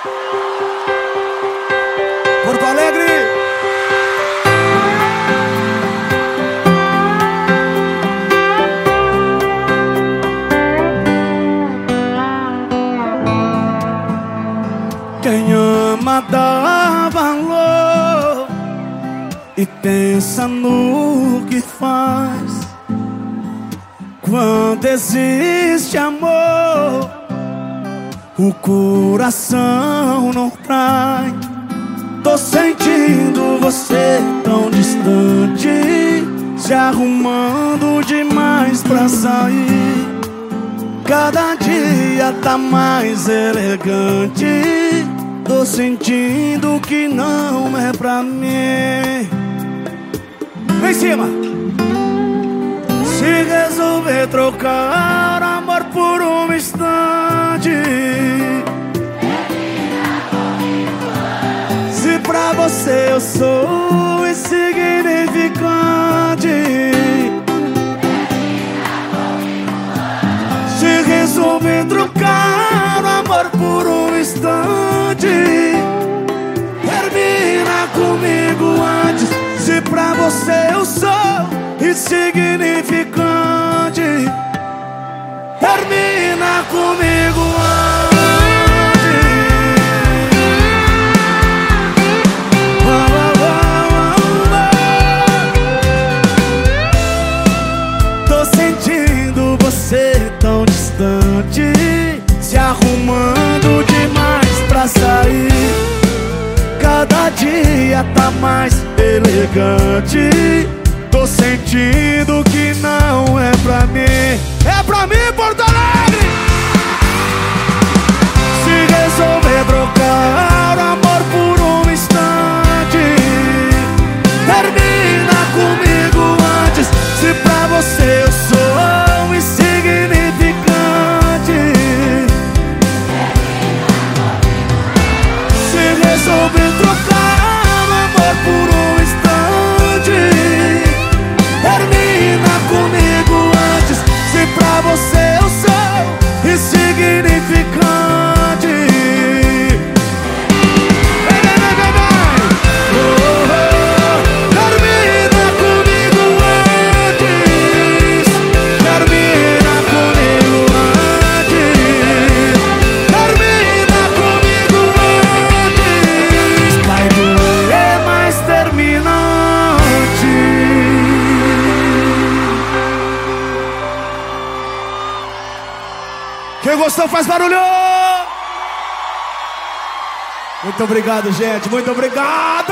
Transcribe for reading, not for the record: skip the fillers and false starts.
Porto Alegre. Quem ama dá valor e pensa no que faz. Quando existe amor, o coração não trai. Tô sentindo você tão distante, se arrumando demais pra sair. Cada dia tá mais elegante. Tô sentindo que não é pra mim. Vem em cima. Se resolver trocar amor por um instante, se pra você eu sou insignificante, se resolver trocar amor por um instante, termina comigo antes. Se pra você eu sou insignificante, termina comigo antes. Tô sentindo você tão distante, se arrumando demais pra sair. Cada dia tá mais elegante. Tô sentindo que não é pra mim. É pra mim, Porto Alegre! Se resolver trocar amor por um instante, termina comigo antes. Se pra você eu sou insignificante, se resolver trocar amor por um instante, termina comigo antes. Se pra você eu sou insignificante, termina comigo antes. Termina comigo antes. Termina comigo antes. Vai doer, mas termina antes. Quem gostou faz barulho! Muito obrigado, gente. Muito obrigado!